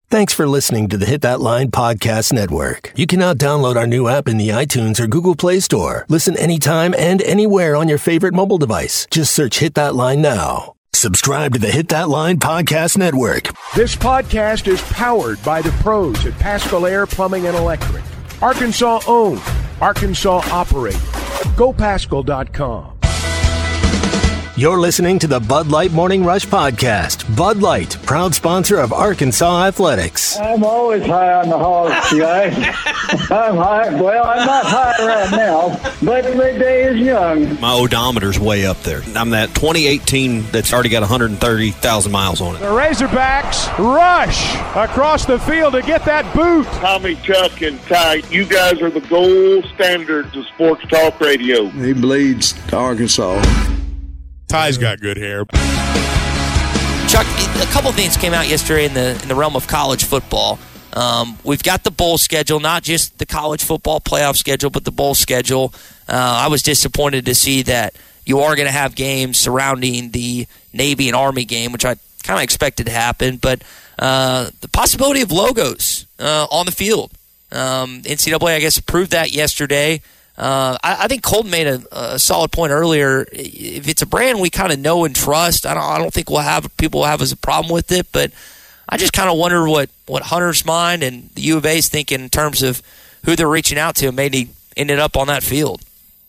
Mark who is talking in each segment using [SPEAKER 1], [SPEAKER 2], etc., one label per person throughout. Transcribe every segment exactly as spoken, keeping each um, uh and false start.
[SPEAKER 1] Thanks for listening to the Hit That Line Podcast Network. You can now download our new app in the iTunes or Google Play Store. Listen anytime and anywhere on your favorite mobile device. Just search Hit That Line now. Subscribe to the Hit That Line Podcast Network.
[SPEAKER 2] This podcast is powered by the pros at Paschal Air Plumbing and Electric. Arkansas owned, Arkansas operated. Go Paschal dot com.
[SPEAKER 1] You're listening to the Bud Light Morning Rush Podcast. Bud Light, proud sponsor of Arkansas Athletics.
[SPEAKER 3] I'm always high on the hog, guys. I'm high. Well, I'm not high right now, but the day is young.
[SPEAKER 4] My odometer's way up there. I'm that twenty eighteen that's already got one hundred thirty thousand miles on it.
[SPEAKER 2] The Razorbacks rush across the field to get that boot.
[SPEAKER 5] Tommy, Chuck, and Ty, you guys are the gold standards of sports talk radio.
[SPEAKER 6] He bleeds to Arkansas.
[SPEAKER 7] Ty's got good hair.
[SPEAKER 8] Chuck, a couple things came out yesterday in the in the realm of college football. Um, we've got the bowl schedule, not just the college football playoff schedule, but the bowl schedule. Uh, I was disappointed to see that you are going to have games surrounding the Navy and Army game, which I kind of expected to happen. But uh, the possibility of logos uh, on the field. Um, N C double A, I guess, approved that yesterday. Uh, I, I think Colton made a, a solid point earlier. If it's a brand we kind of know and trust, I don't, I don't think we'll have people will have as a problem with it. But I just kind of wonder what, what Hunter's mind and the U of A's thinking in terms of who they're reaching out to and maybe ended up on that field.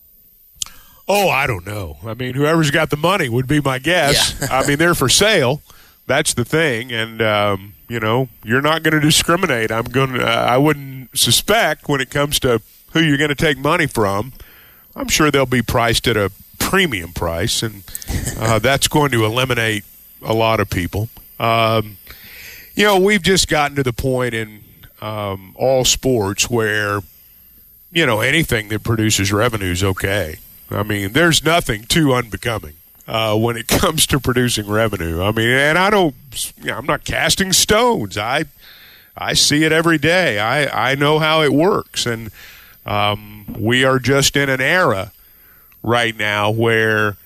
[SPEAKER 7] Oh, I don't know. I mean, whoever's got the money would be my guess. Yeah. I mean, they're for sale. That's the thing, and um, you know, you're not going to discriminate. I'm going. Uh, I wouldn't suspect when it comes to who you're going to take money from. I'm sure they'll be priced at a premium price, and uh, that's going to eliminate a lot of people. Um, you know, we've just gotten to the point in um, all sports where, you know, anything that produces revenue is okay. I mean, there's nothing too unbecoming uh, when it comes to producing revenue. I mean, and I don't, you know, I'm not casting stones. I I see it every day. I, I know how it works, and Um, we are just in an era right now where,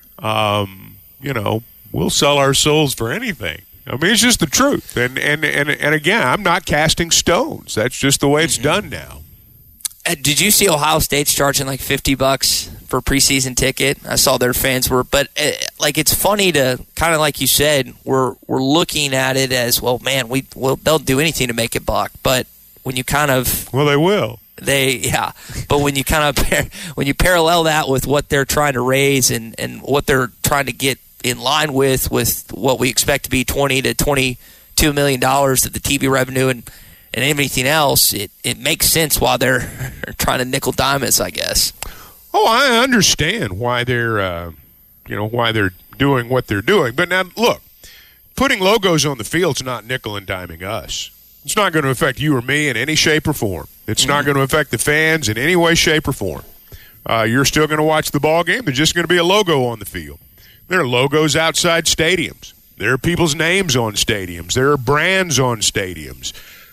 [SPEAKER 7] um, you know, we'll sell our souls for anything. I mean, it's just the truth. And and, and, and again, I'm not casting stones. That's just the way it's done now.
[SPEAKER 8] Uh, did you see Ohio State's charging like fifty bucks for a preseason ticket? I saw their fans were, but uh, like it's funny to kind of like you said, we're we're looking at it as, well, man, we well, they'll do anything to make it buck. But when you kind of
[SPEAKER 7] well, they will.
[SPEAKER 8] They yeah, but when you kind of par- when you parallel that with what they're trying to raise and, and what they're trying to get in line with with what we expect to be twenty to twenty two million dollars of the T V revenue and, and everything else, it, it makes sense why they're trying to nickel dime us, I guess.
[SPEAKER 7] Oh, I understand why they're uh, you know why they're doing what they're doing, but now look, putting logos on the field's not nickel and diming us. It's not going to affect you or me in any shape or form. It's mm-hmm. not going to affect the fans in any way, shape, or form. Uh, you're still going to watch the ball game. There's just going to be a logo on the field. There are logos outside stadiums. There are people's names on stadiums. There are brands on stadiums.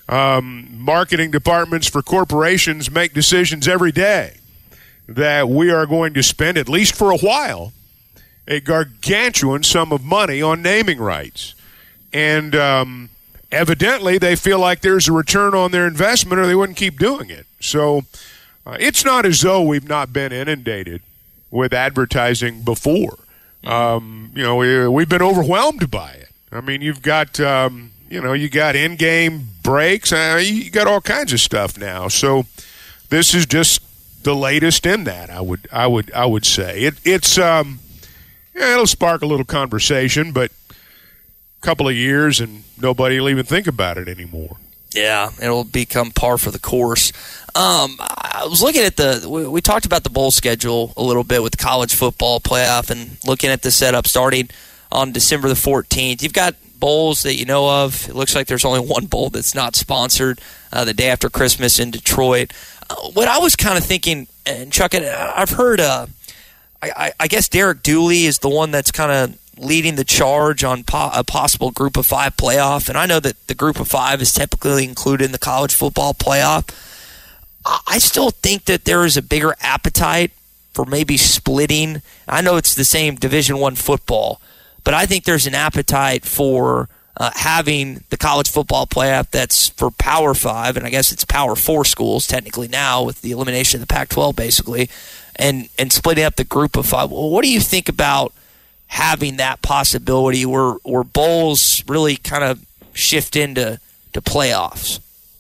[SPEAKER 7] Um, marketing departments for corporations make decisions every day that we are going to spend, at least for a while, a gargantuan sum of money on naming rights. And um evidently, they feel like there's a return on their investment or they wouldn't keep doing it. So uh, it's not as though we've not been inundated with advertising before. Um, you know, we, we've been overwhelmed by it. I mean, you've got, um, you know, you got in-game breaks. Uh, you got all kinds of stuff now. So this is just the latest in that, I would I would, I would say. It, it's um, yeah, it'll spark a little conversation, but couple of years and nobody will even think about it anymore.
[SPEAKER 8] Yeah, it'll become par for the course. Um, I was looking at the we, we talked about the bowl schedule a little bit with the college football playoff and looking at the setup starting on December the fourteenth. You've got bowls that you know of. It looks like there's only one bowl that's not sponsored, uh, the day after Christmas in Detroit. Uh, what I was kind of thinking, and Chuck, I've heard, uh, I, I guess Derek Dooley is the one that's kind of leading the charge on po- a possible Group of Five playoff, and I know that the Group of Five is typically included in the college football playoff. I still think that there is a bigger appetite for maybe splitting. I know it's the same Division One football, but I think there's an appetite for uh, having the college football playoff that's for Power Five, and I guess it's Power Four schools technically now with the elimination of the Pac twelve basically, and, and splitting up the group of five. Well, what do you think about having that possibility where, where bowls really kind of shift into to playoffs?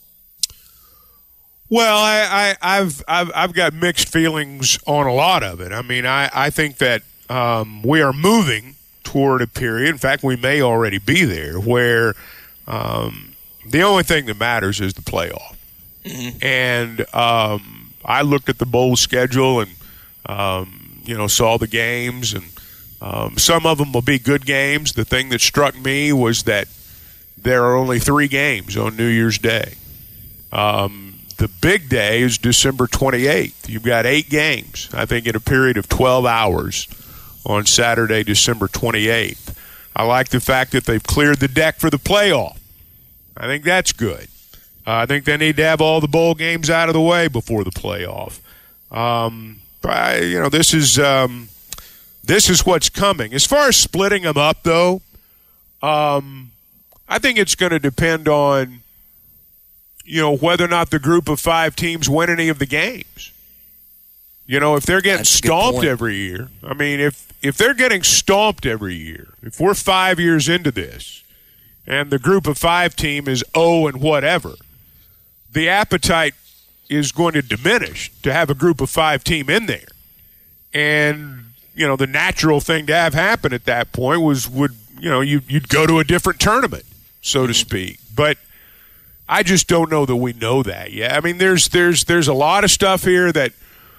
[SPEAKER 7] Well, I, I, I've, I've I've got mixed feelings on a lot of it. I mean, I, I think that um, we are moving toward a period, in fact, we may already be there, where um, the only thing that matters is the playoff. Mm-hmm. And um, I looked at the bowl schedule and, um, you know, saw the games, and um, some of them will be good games. The thing that struck me was that there are only three games on New Year's Day. Um The big day is December twenty-eighth. You've got eight games, I think, in a period of twelve hours on Saturday, December twenty-eighth. I like the fact that they've cleared the deck for the playoff. I think that's good. Uh, I think they need to have all the bowl games out of the way before the playoff. Um, but I, you know, this is um, this is what's coming. As far as splitting them up, though, um, I think it's going to depend on, you know, whether or not the group of five teams win any of the games. You know, if they're getting
[SPEAKER 8] That's
[SPEAKER 7] stomped every year, I mean, if if they're getting stomped every year, if we're five years into this and the group of five team is oh and whatever, the appetite is going to diminish to have a group of five team in there. And, you know, the natural thing to have happen at that point was, would, you know, you, you'd go to a different tournament, so to speak. But I just don't know that we know that yet. I mean, there's there's there's a lot of stuff here that,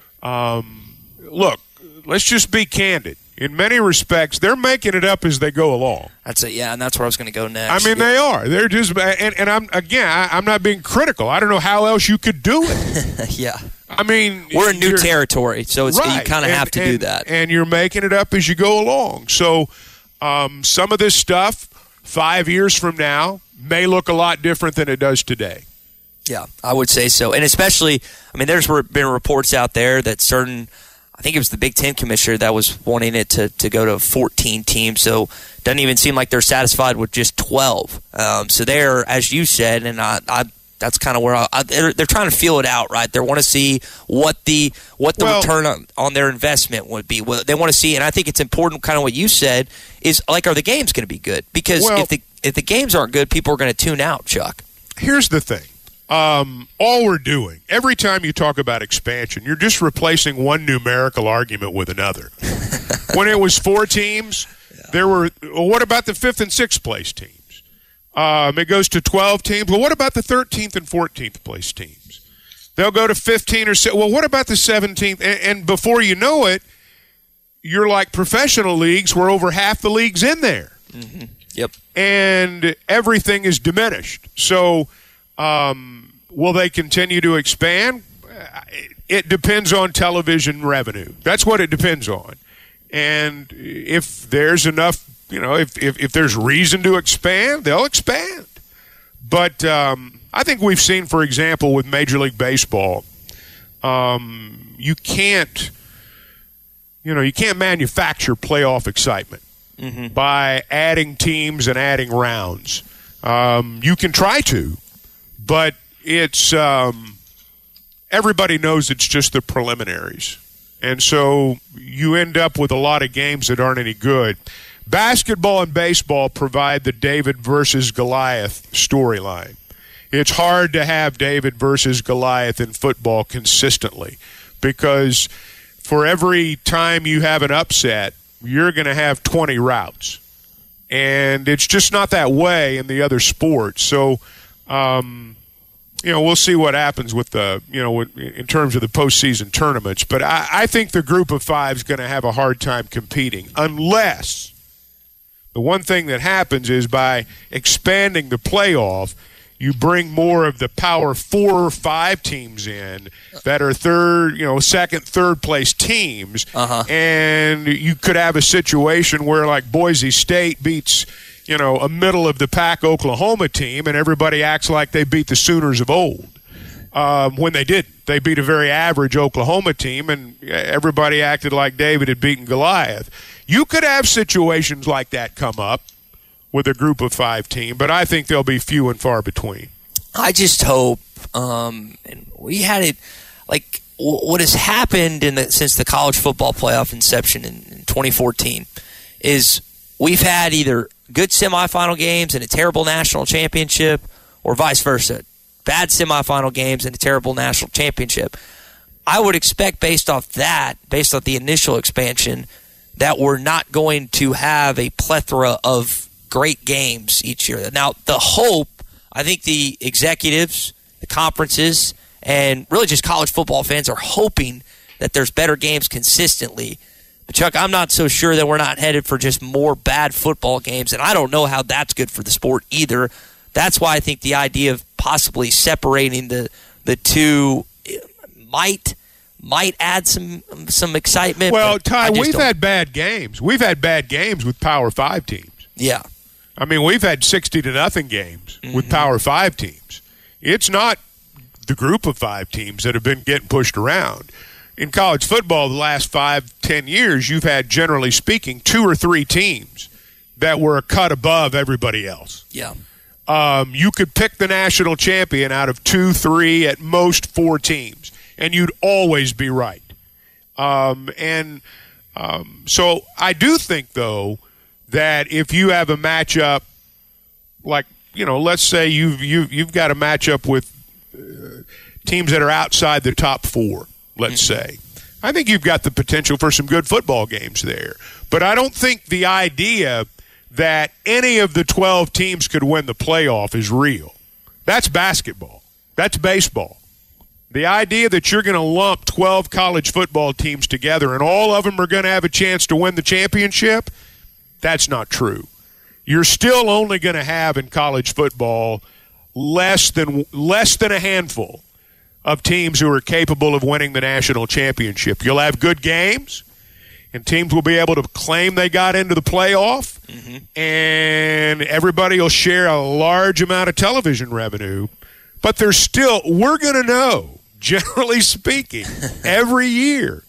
[SPEAKER 7] um, look, let's just be candid. In many respects, they're making it up as they go along.
[SPEAKER 8] That's it, yeah, and that's where I was going to go next.
[SPEAKER 7] I mean,
[SPEAKER 8] yeah.
[SPEAKER 7] they are. They're just, and, and I'm again, I, I'm not being critical. I don't know how else you could do it.
[SPEAKER 8] yeah.
[SPEAKER 7] I mean,
[SPEAKER 8] we're in new territory, so it's,
[SPEAKER 7] right.
[SPEAKER 8] you kind of have to
[SPEAKER 7] and,
[SPEAKER 8] do that.
[SPEAKER 7] And you're making it up as you go along. So um, some of this stuff, five years from now, may look a lot different than it does today.
[SPEAKER 8] Yeah, I would say so. And especially, I mean, there's been reports out there that certain, I think it was the Big Ten commissioner that was wanting it to, to go to fourteen teams. So it doesn't even seem like they're satisfied with just twelve. Um, so they're, as you said, and I, I that's kind of where I, I, they're, they're trying to feel it out, right? They want to see what the what the well, return on, on their investment would be. Well, they want to see, and I think it's important, kind of what you said, is like, are the games going to be good? Because well, if the if the games aren't good, people are going to tune out, Chuck.
[SPEAKER 7] Here's the thing. Um, all we're doing, every time you talk about expansion, you're just replacing one numerical argument with another. When it was four teams, yeah. there were, well, what about the fifth and sixth place teams? Um, it goes to twelve teams. Well, what about the thirteenth and fourteenth place teams? They'll go to fifteen or so. Well, what about the seventeenth? And, and before you know it, you're like professional leagues where over half the league's in there.
[SPEAKER 8] Mm-hmm. Yep.
[SPEAKER 7] And everything is diminished. So, um, will they continue to expand? It depends on television revenue. That's what it depends on. And if there's enough, you know, if, if, if there's reason to expand, they'll expand. But um, I think we've seen, for example, with Major League Baseball, um, you can't, you know, you can't manufacture playoff excitement mm-hmm. by adding teams and adding rounds. Um, you can try to, but it's um, everybody knows it's just the preliminaries. And so you end up with a lot of games that aren't any good. Basketball and baseball provide the David versus Goliath storyline. It's hard to have David versus Goliath in football consistently because for every time you have an upset, you're going to have twenty routes. And it's just not that way in the other sports. So, um, you know, we'll see what happens with the, you know, in terms of the postseason tournaments. But I, I think the group of five is going to have a hard time competing unless the one thing that happens is by expanding the playoff, you bring more of the power four or five teams in that are third, you know, second, third place teams.
[SPEAKER 8] Uh-huh.
[SPEAKER 7] And you could have a situation where like Boise State beats, you know, a middle of the pack Oklahoma team and everybody acts like they beat the Sooners of old. Um, when they didn't. They beat a very average Oklahoma team and everybody acted like David had beaten Goliath. You could have situations like that come up with a group of five team, but I think they'll be few and far between.
[SPEAKER 8] I just hope, um, and we had it, like, w- what has happened in the, since the college football playoff inception in, in twenty fourteen is we've had either good semifinal games and a terrible national championship, or vice versa, bad semifinal games and a terrible national championship. I would expect, based off that, based off the initial expansion, that we're not going to have a plethora of great games each year. Now, the hope, I think the executives, the conferences, and really just college football fans are hoping that there's better games consistently. But, Chuck, I'm not so sure that we're not headed for just more bad football games, and I don't know how that's good for the sport either. That's why I think the idea of possibly separating the the two might might add some some excitement.
[SPEAKER 7] Well, Ty, we've
[SPEAKER 8] don't.
[SPEAKER 7] had bad games. We've had bad games with Power Five teams.
[SPEAKER 8] Yeah.
[SPEAKER 7] I mean, we've had sixty to nothing games mm-hmm. with Power Five teams. It's not the group of five teams that have been getting pushed around. In college football, the last five, ten years, you've had, generally speaking, two or three teams that were a cut above everybody else.
[SPEAKER 8] Yeah.
[SPEAKER 7] Um, you could pick the national champion out of two, three, at most four teams, and you'd always be right. Um, and um, so I do think, though, that if you have a matchup, like, you know, let's say you've, you've, you've got a matchup with uh, teams that are outside the top four, let's mm-hmm. say, I think you've got the potential for some good football games there. But I don't think the idea that any of the twelve teams could win the playoff is real. That's basketball. That's baseball. The idea that you're going to lump twelve college football teams together and all of them are going to have a chance to win the championship, that's not true. You're still only going to have in college football less than less than a handful of teams who are capable of winning the national championship. You'll have good games, and teams will be able to claim they got into the playoff, mm-hmm. and everybody will share a large amount of television revenue. But there's still, we're going to know, generally speaking, every year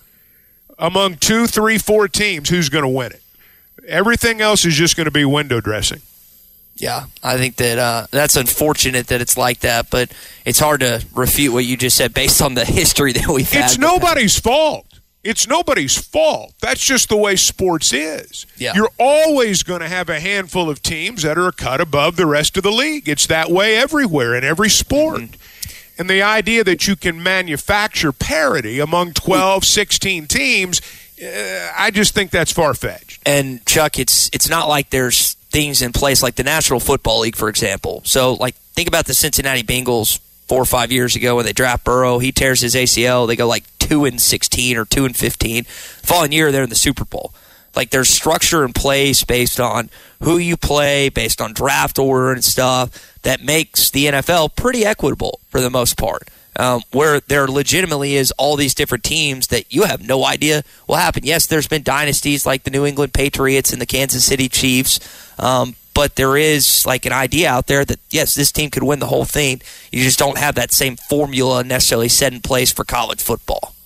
[SPEAKER 7] among two, three, four teams who's going to win it. Everything else is just going to be window dressing.
[SPEAKER 8] Yeah, I think that uh, that's unfortunate that it's like that, but it's hard to refute what you just said based on the history that we've had.
[SPEAKER 7] It's nobody's fault. It's nobody's fault. That's just the way sports is.
[SPEAKER 8] Yeah.
[SPEAKER 7] You're always going to have a handful of teams that are a cut above the rest of the league. It's that way everywhere in every sport. Mm-hmm. And the idea that you can manufacture parity among twelve, sixteen teams, uh, I just think that's far-fetched.
[SPEAKER 8] And, Chuck, it's it's not like there's things in place like the National Football League, for example. So, like, think about the Cincinnati Bengals four or five years ago when they draft Burrow. He tears his A C L. They go, like, two and sixteen or two and fifteen. Following year, they're in the Super Bowl. Like, there's structure in place based on who you play, based on draft order and stuff that makes the N F L pretty equitable for the most part. Um, where there legitimately is all these different teams that you have no idea will happen. Yes, there's been dynasties like the New England Patriots and the Kansas City Chiefs, um, but there is like an idea out there that, yes, this team could win the whole thing. You just don't have that same formula necessarily set in place for college football.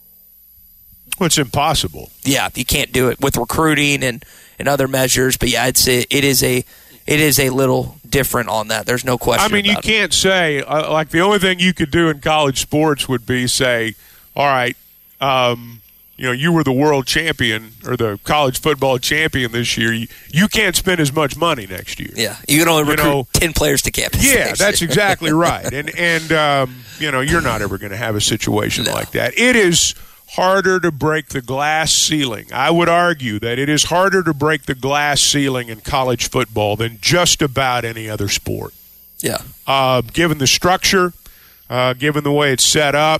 [SPEAKER 7] Well, it's impossible.
[SPEAKER 8] Yeah, you can't do it with recruiting and, and other measures, but yeah, it's a, it is a it is a little different on that. There's no question.
[SPEAKER 7] I mean,
[SPEAKER 8] about
[SPEAKER 7] you can't
[SPEAKER 8] it.
[SPEAKER 7] say uh, like the only thing you could do in college sports would be say, all right, um, you know, you were the world champion or the college football champion this year. You, you can't spend as much money next year.
[SPEAKER 8] Yeah, you can only recruit
[SPEAKER 7] you know,
[SPEAKER 8] ten players to campus.
[SPEAKER 7] Yeah, that's year. exactly right. And and um, you know, you're not ever going to have a situation
[SPEAKER 8] no.
[SPEAKER 7] like that. It is harder to break the glass ceiling. I would argue that it is harder to break the glass ceiling in college football than just about any other sport.
[SPEAKER 8] Yeah.
[SPEAKER 7] Uh, given the structure, uh, given the way it's set up,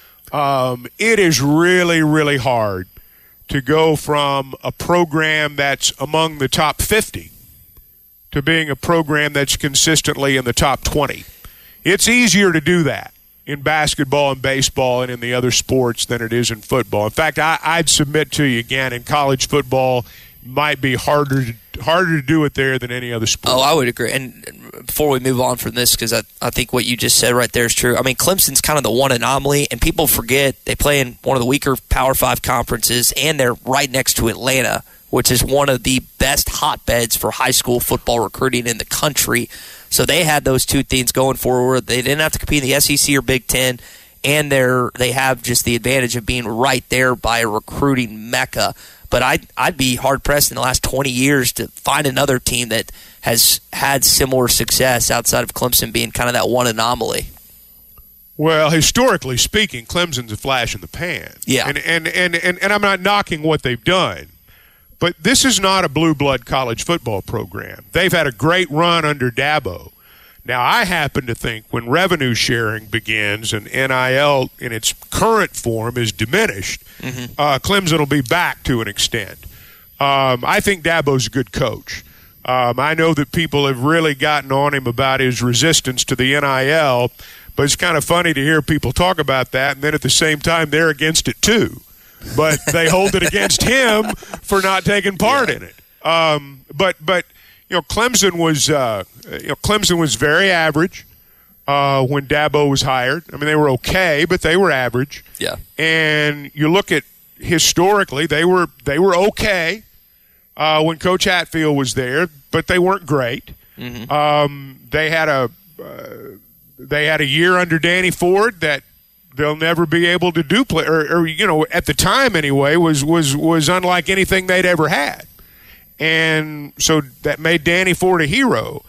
[SPEAKER 7] um, it is really, really hard to go from a program that's among the top fifty to being a program that's consistently in the top twenty. It's easier to do that in basketball and baseball and in the other sports than it is in football. In fact, I, I'd submit to you again, in college football, might be harder to, harder to do it there than any other sport.
[SPEAKER 8] Oh, I would agree. And before we move on from this, because I, I think what you just said right there is true. I mean, Clemson's kind of the one anomaly, and people forget they play in one of the weaker Power Five conferences, and they're right next to Atlanta, which is one of the best hotbeds for high school football recruiting in the country. So they had those two things going forward. They didn't have to compete in the S E C or Big Ten, and they're, they have just the advantage of being right there by a recruiting mecca. But I'd, I'd be hard-pressed in the last twenty years to find another team that has had similar success outside of Clemson being kind of that one anomaly.
[SPEAKER 7] Well, historically speaking, Clemson's a flash in the pan.
[SPEAKER 8] Yeah.
[SPEAKER 7] And, and, and, and, and I'm not knocking what they've done. But this is not a blue blood college football program. They've had a great run under Dabo. Now, I happen to think when revenue sharing begins and N I L in its current form is diminished, mm-hmm. uh, Clemson will be back to an extent. Um, I think Dabo's a good coach. Um, I know that people have really gotten on him about his resistance to the N I L, but it's kind of funny to hear people talk about that, and then at the same time they're against it too. But they hold it against him for not taking part yeah. in it. Um, but but you know, Clemson was uh, you know Clemson was very average uh, when Dabo was hired. I mean, they were okay, but they were average.
[SPEAKER 8] Yeah.
[SPEAKER 7] And you look at historically, they were they were okay uh, when Coach Hatfield was there, but they weren't great. Mm-hmm. Um, they had a uh, they had a year under Danny Ford that they'll never be able to duplicate, or, or you know, at the time anyway, was was was unlike anything they'd ever had, and so that made Danny Ford a hero.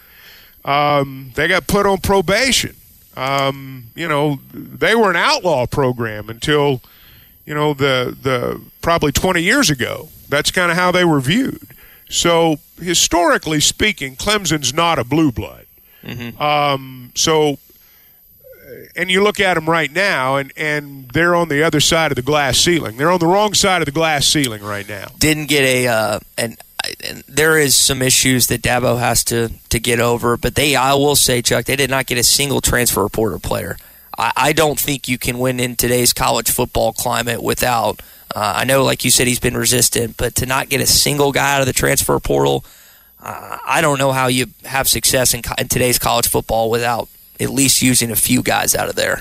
[SPEAKER 7] Um, they got put on probation. Um, you know, they were an outlaw program until, you know, the the probably twenty years ago. That's kind of how they were viewed. So historically speaking, Clemson's not a blue blood. Mm-hmm. Um, so. And you look at them right now, and, and they're on the other side of the glass ceiling. They're on the wrong side of the glass ceiling right now.
[SPEAKER 8] Didn't get a uh, and, and there is some issues that Dabo has to, to get over, but they, I will say, Chuck, they did not get a single transfer portal player. I, I don't think you can win in today's college football climate without. Uh, I know, like you said, he's been resistant, but to not get a single guy out of the transfer portal, uh, I don't know how you have success in, in today's college football without at least using a few guys out of there.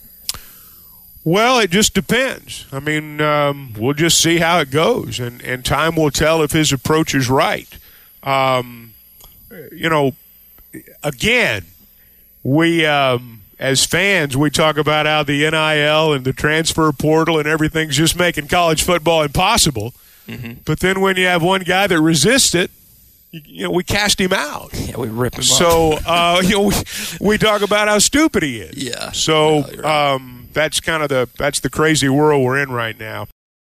[SPEAKER 7] Well, it just depends. I mean, um, we'll just see how it goes, and, and time will tell if his approach is right. Um, you know, again, we um, as fans, we talk about how the N I L and the transfer portal and everything's just making college football impossible. Mm-hmm. But then when you have one guy that resists it, you know, we cast him out.
[SPEAKER 8] Yeah, we rip him
[SPEAKER 7] so,
[SPEAKER 8] up.
[SPEAKER 7] So, uh, you know, we, we talk about how stupid he is.
[SPEAKER 8] Yeah.
[SPEAKER 7] So,
[SPEAKER 8] no, right.
[SPEAKER 7] um, that's kind of the that's the crazy world we're in right now.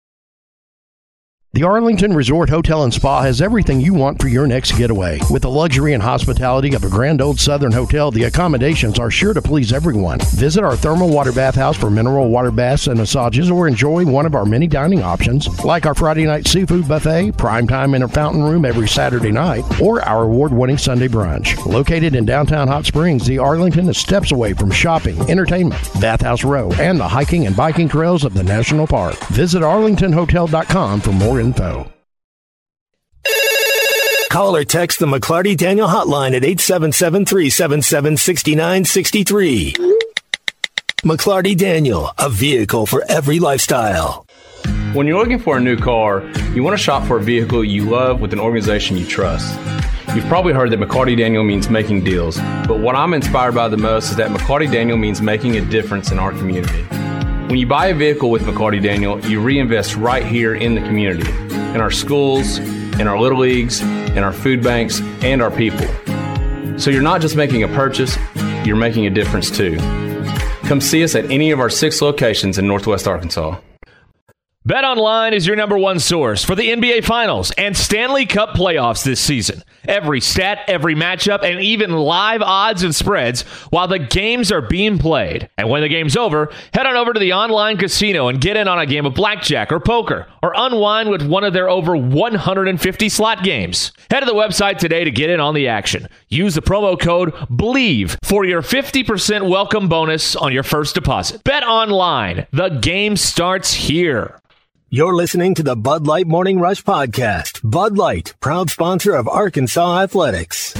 [SPEAKER 2] The Arlington Resort Hotel and Spa has everything you want for your next getaway. With the luxury and hospitality of a grand old southern hotel, the accommodations are sure to please everyone. Visit our thermal water bathhouse for mineral water baths and massages, or enjoy one of our many dining options, like our Friday night seafood buffet, primetime in a fountain room every Saturday night, or our award-winning Sunday brunch. Located in downtown Hot Springs, the Arlington is steps away from shopping, entertainment, Bathhouse Row, and the hiking and biking trails of the National Park. Visit arlington hotel dot com for more info.
[SPEAKER 1] Call or text the McClarty Daniel hotline at eight seven seven, three seven seven, six nine six three. McClarty Daniel, a vehicle for every lifestyle.
[SPEAKER 9] When you're looking for a new car, you want to shop for a vehicle you love with an organization you trust. You've probably heard that McClarty Daniel means making deals, but what I'm inspired by the most is that McClarty Daniel means making a difference in our community. When you buy a vehicle with McClarty Daniel, you reinvest right here in the community, in our schools, in our little leagues, in our food banks, and our people. So you're not just making a purchase, you're making a difference too. Come see us at any of our six locations in Northwest Arkansas.
[SPEAKER 10] BetOnline is your number one source for the N B A Finals and Stanley Cup playoffs this season. Every stat, every matchup, and even live odds and spreads while the games are being played. And when the game's over, head on over to the online casino and get in on a game of blackjack or poker, or unwind with one of their over one hundred fifty slot games. Head to the website today to get in on the action. Use the promo code BELIEVE for your fifty percent welcome bonus on your first deposit. BetOnline, the game starts here.
[SPEAKER 1] You're listening to the Bud Light Morning Rush Podcast. Bud Light, proud sponsor of Arkansas Athletics.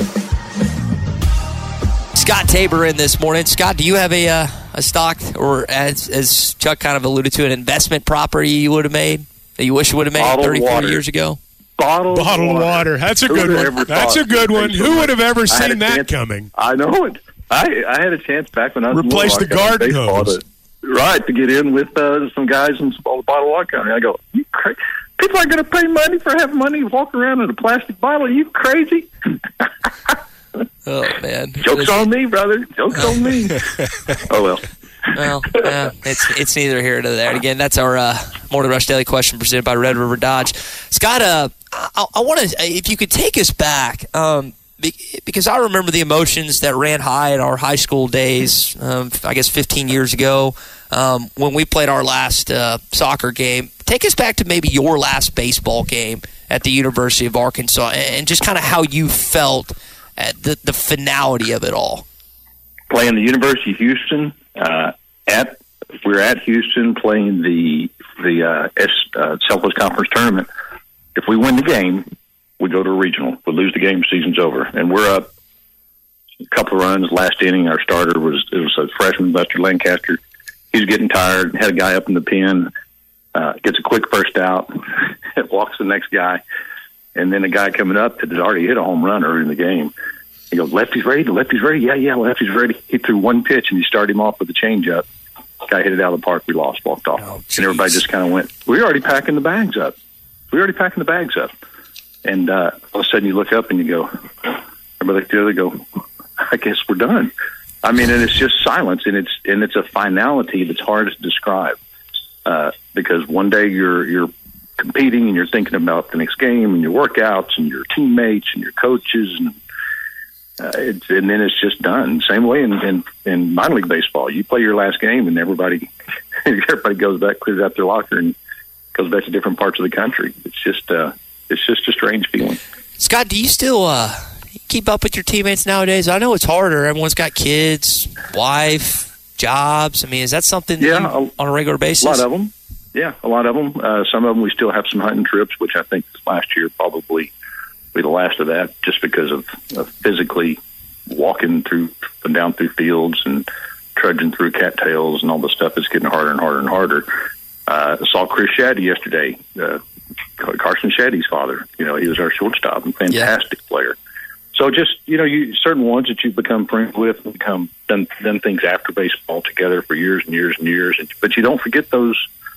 [SPEAKER 8] Scott Tabor in this morning. Scott, do you have a uh, a stock, or as, as Chuck kind of alluded to, an investment property you would have made that you wish you would have made
[SPEAKER 5] Bottled
[SPEAKER 8] thirty,
[SPEAKER 5] water.
[SPEAKER 8] forty years ago?
[SPEAKER 11] bottle
[SPEAKER 7] bottle
[SPEAKER 11] of water.
[SPEAKER 7] water. That's a
[SPEAKER 11] Who
[SPEAKER 7] good
[SPEAKER 11] would have
[SPEAKER 7] one.
[SPEAKER 11] ever
[SPEAKER 7] That's
[SPEAKER 11] thought
[SPEAKER 7] a good one. Who would have ever
[SPEAKER 11] I had
[SPEAKER 7] seen
[SPEAKER 11] a
[SPEAKER 7] that
[SPEAKER 11] chance-
[SPEAKER 7] coming?
[SPEAKER 11] I know it. I I had a chance back when I was
[SPEAKER 7] Replace
[SPEAKER 11] little,
[SPEAKER 7] the
[SPEAKER 11] I got
[SPEAKER 7] garden
[SPEAKER 11] baseball
[SPEAKER 7] hose.
[SPEAKER 11] to- right, to get in with uh, some guys and some bottle of water company. I go, you cra- people are going to pay money for having money to walk around in a plastic bottle. Are you crazy?
[SPEAKER 8] Oh, man.
[SPEAKER 11] Joke's on me, brother. Joke's on me. Oh, well.
[SPEAKER 8] Well, yeah, it's it's neither here nor there. And again, that's our uh, Morning Rush Daily question presented by Red River Dodge. Scott, uh, I, I want to, if you could take us back, um, be, because I remember the emotions that ran high in our high school days, um, I guess fifteen years ago, um, when we played our last uh, soccer game. Take us back to maybe your last baseball game at the University of Arkansas and just kind of how you felt at the, the finality of it all.
[SPEAKER 11] Playing the University of Houston, uh, at we were at Houston playing the the uh, S, uh, Southwest Conference tournament. If we win the game, we go to a regional. If we lose the game, season's over, and we're up a couple of runs. Last inning, our starter was it was a freshman, Buster Lancaster. He was getting tired. Had a guy up in the pen. Uh, gets a quick first out. Walks the next guy, and then the guy coming up that had already hit a home run early in the game. He goes, lefty's ready, the lefty's ready. Yeah, yeah, lefty's ready. He threw one pitch, and he started him off with a changeup. Guy hit it out of the park. We lost, walked off.
[SPEAKER 8] Oh,
[SPEAKER 11] and everybody just kind of went, we're already packing the bags up. We're already packing the bags up. And uh, all of a sudden you look up and you go, everybody look the other go, I guess we're done. I mean, and it's just silence, and it's and it's a finality that's hard to describe. Uh, because one day you're you're competing and you're thinking about the next game and your workouts and your teammates and your coaches and Uh, it's, and then it's just done. Same way in, in, in minor league baseball. You play your last game, and everybody everybody goes back, clears out their locker, and goes back to different parts of the country. It's just uh, it's just a strange feeling.
[SPEAKER 8] Scott, do you still uh, keep up with your teammates nowadays? I know it's harder. Everyone's got kids, wife, jobs. I mean, is that something that
[SPEAKER 11] Yeah,
[SPEAKER 8] you, on a regular basis?
[SPEAKER 11] A lot of them. Yeah, a lot of them. Uh, some of them we still have some hunting trips, which I think this last year probably be the last of that, just because of, of physically walking through and down through fields and trudging through cattails and all the stuff that's getting harder and harder and harder. Uh, I saw Chris Shaddy yesterday, uh, Carson Shaddy's father. You know, he was our shortstop, a fantastic yeah. player. So just, you know, you certain ones that you've become friends with, become done, done things after baseball together for years and years and years. And, but you don't forget those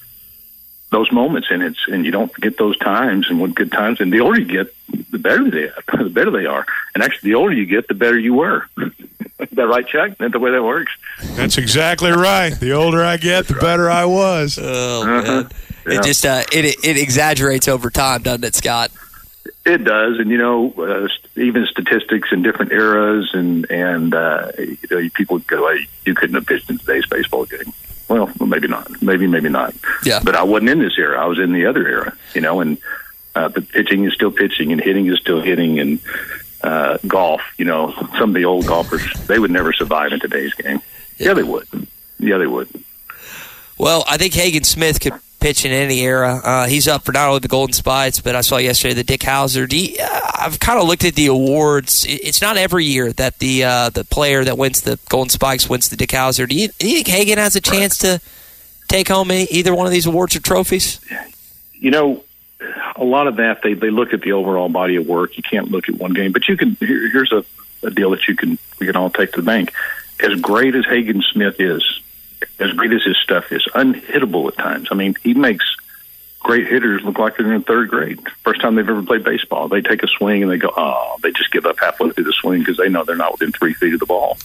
[SPEAKER 11] those moments, and it's and you don't forget those times and what good times. And the older you get, the better they are. The better they are. And actually, the older you get, the better you were. Is that right, Chuck? Is that the way that works?
[SPEAKER 7] That's exactly right. The older I get, the better I was.
[SPEAKER 8] Oh man, uh-huh. yeah. it just uh, it it exaggerates over time, doesn't it, Scott?
[SPEAKER 11] It does, and you know, uh, even statistics in different eras, and and uh, you know, people go, hey, "You couldn't have pitched in today's baseball game." Well, maybe not. Maybe, maybe not.
[SPEAKER 8] Yeah.
[SPEAKER 11] But I wasn't in this era. I was in the other era, you know, and uh, the pitching is still pitching and hitting is still hitting, and uh, golf, you know, some of the old golfers, they would never survive in today's game. Yeah, yeah they would. Yeah, they would.
[SPEAKER 8] Well, I think Hagen Smith could pitch in any era. Uh, he's up for not only the Golden Spites, but I saw yesterday the Dick Hauser. Do you, uh, I've kind of looked at the awards. It's not every year that the uh, the player that wins the Golden Spikes wins the Dick Hauser. Do you, do you think Hagen has a chance to take home any, either one of these awards or trophies?
[SPEAKER 11] You know, a lot of that, they, they look at the overall body of work. You can't look at one game. But you can. Here, here's a, a deal that you can we can all take to the bank. As great as Hagen Smith is, as great as his stuff is, unhittable at times. I mean, he makes great hitters look like they're in third grade. First time they've ever played baseball. They take a swing and they go, oh, they just give up halfway through the swing because they know they're not within three feet of the ball.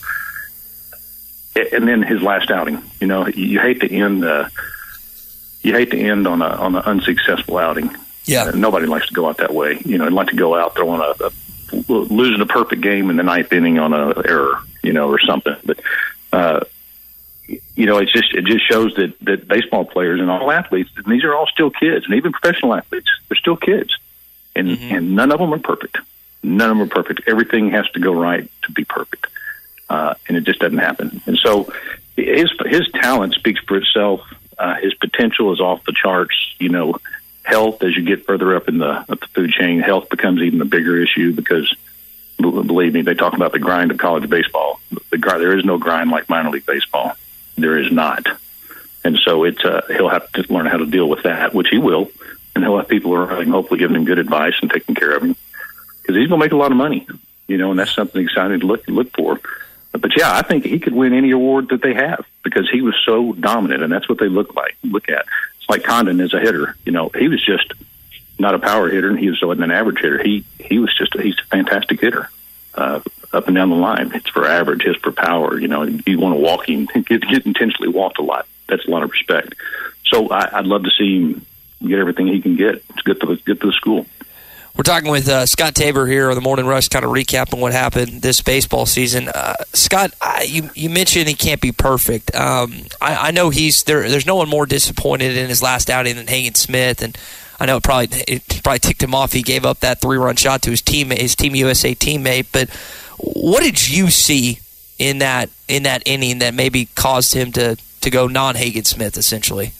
[SPEAKER 11] And then his last outing, you know, you hate to end, uh, you hate to end on a on an unsuccessful outing.
[SPEAKER 8] Yeah,
[SPEAKER 11] uh, nobody likes to go out that way. You know, I'd like to go out throwing a, a losing a perfect game in the ninth inning on a error, you know, or something. But uh, you know, it's just it just shows that, that baseball players and all athletes, and these are all still kids, and even professional athletes, they're still kids, and mm-hmm. and none of them are perfect. None of them are perfect. Everything has to go right to be perfect, uh, and it just doesn't happen. And so, his his talent speaks for itself. Uh, his potential is off the charts. You know, health as you get further up in the up the food chain, health becomes even a bigger issue because. Believe me, they talk about the grind of college baseball. The grind, there is no grind like minor league baseball. There is not. And so it's uh, he'll have to learn how to deal with that, which he will. and he'll have people around him hopefully giving him good advice and taking care of him, because he's going to make a lot of money, you know, and that's something exciting to look look for. But yeah, I think he could win any award that they have because he was so dominant, and that's what they look like. Look at it's like Condon as a hitter. You know, he was just not a power hitter, and he was an average hitter. He he was just he's a fantastic hitter uh, up and down the line. It's for average, his for power. You know, you want to walk him, get, get intentionally walked a lot. That's a lot of respect. So I, I'd love to see him get everything he can get to get to the, get to the school.
[SPEAKER 8] We're talking with uh, Scott Tabor here on the Morning Rush, kind of recapping what happened this baseball season. Uh, Scott, I, you you mentioned he can't be perfect. Um, I, I know he's there. There's no one more disappointed in his last outing than Hagen Smith, and I know it probably it probably ticked him off. He gave up that three-run shot to his team, his Team U S A teammate. But what did you see in that in that inning that maybe caused him to to go non-Hagen Smith essentially?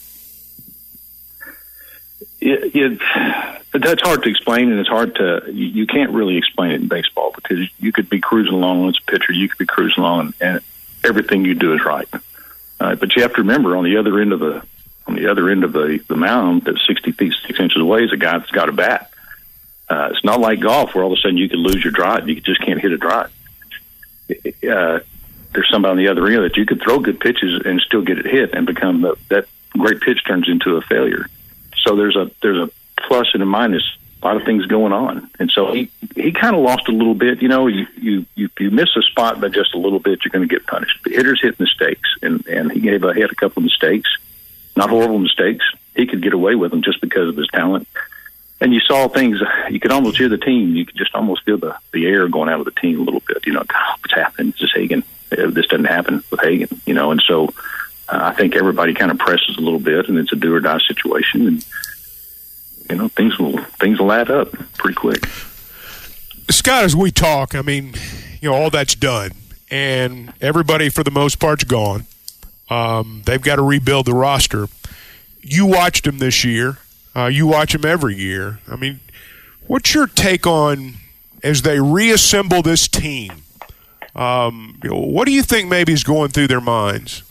[SPEAKER 11] It, it, that's hard to explain, and it's hard to you, you can't really explain it in baseball, because you could be cruising along as a pitcher, you could be cruising along, and, and everything you do is right. Uh, but you have to remember, on the other end of the on the other end of the, the mound, that's sixty feet six inches away, is a guy that's got a bat. Uh, it's not like golf, where all of a sudden you could lose your drive, you just can't hit a drive. Uh, there's somebody on the other end that you could throw good pitches and still get it hit, and become the, that great pitch turns into a failure. So there's a there's a plus and a minus, a lot of things going on, and so he he kind of lost a little bit. You know, you you you, you miss a spot by just a little bit, you're going to get punished. The hitters hit mistakes, and and he gave a, he had a couple of mistakes, not horrible mistakes. He could get away with them just because of his talent. And you saw things. You could almost hear the team. You could just almost feel the the air going out of the team a little bit. You know, God, what's happening? It's just Hagen. This doesn't happen with Hagen. You know, and so. Uh, I think everybody kind of presses a little bit, and it's a do or die situation, and you know things will things will add up pretty quick.
[SPEAKER 7] Scott, as we talk, I mean, you know, all that's done, and everybody for the most part's gone. Um, they've got to rebuild the roster. You watched them this year. Uh, you watch them every year. I mean, what's your take on as they reassemble this team? Um, you know, what do you think maybe is going through their minds?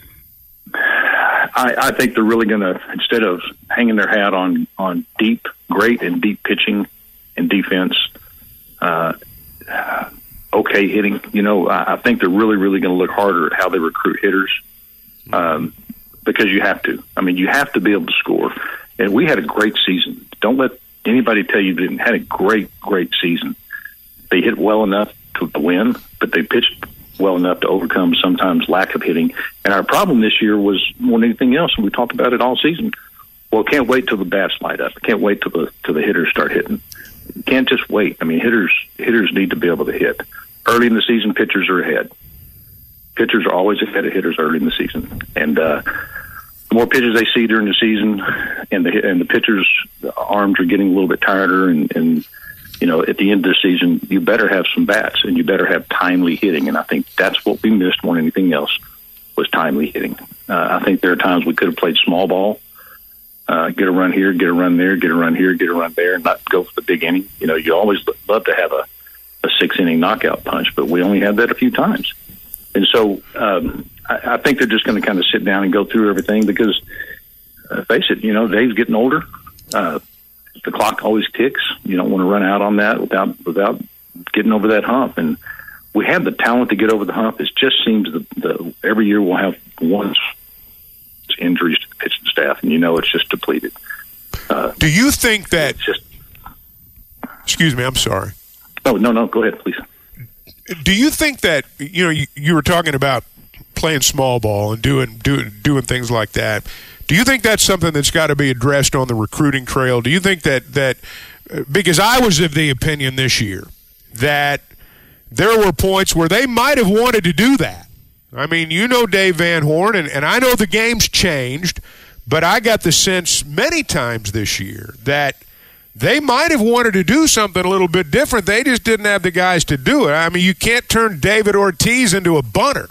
[SPEAKER 11] I, I think they're really going to, instead of hanging their hat on, on deep, great and deep pitching and defense, uh, okay hitting, you know, I, I think they're really, really going to look harder at how they recruit hitters, um, because you have to. I mean, you have to be able to score. And we had a great season. Don't let anybody tell you they didn't had a great, great season. They hit well enough to win, but they pitched well enough to overcome sometimes lack of hitting. And our problem this year was more than anything else, and we talked about it all season. Well, can't wait till the bats light up. Can't wait till the till the hitters start hitting. Can't just wait. I mean, hitters hitters need to be able to hit. Early in the season, pitchers are ahead. Pitchers are always ahead of hitters early in the season. And uh, the more pitches they see during the season, and the and the pitchers' arms are getting a little bit tireder, and, and you know, at the end of the season, you better have some bats, and you better have timely hitting. And I think that's what we missed more than anything else, was timely hitting. Uh, I think there are times we could have played small ball, uh, get a run here, get a run there, get a run here, get a run there, and not go for the big inning. You know, you always love to have a, a six-inning knockout punch, but we only had that a few times. And so um, I, I think they're just going to kind of sit down and go through everything, because, uh, face it, you know, Dave's getting older. Uh, the clock always ticks. You don't want to run out on that without without getting over that hump. And we have the talent to get over the hump. It just seems that the, every year we'll have one injuries to the pitching staff, and you know it's just depleted. Uh,
[SPEAKER 7] Do you think that?
[SPEAKER 11] Just,
[SPEAKER 7] excuse me, I'm sorry.
[SPEAKER 11] Oh no, no, go ahead, please.
[SPEAKER 7] Do you think that, you know, you, you were talking about playing small ball and doing doing doing things like that? Do you think that's something that's got to be addressed on the recruiting trail? Do you think that that because I was of the opinion this year that there were points where they might have wanted to do that. I mean, you know Dave Van Horn, and, and I know the game's changed, but I got the sense many times this year that they might have wanted to do something a little bit different. They just didn't have the guys to do it. I mean, you can't turn David Ortiz into a bunter.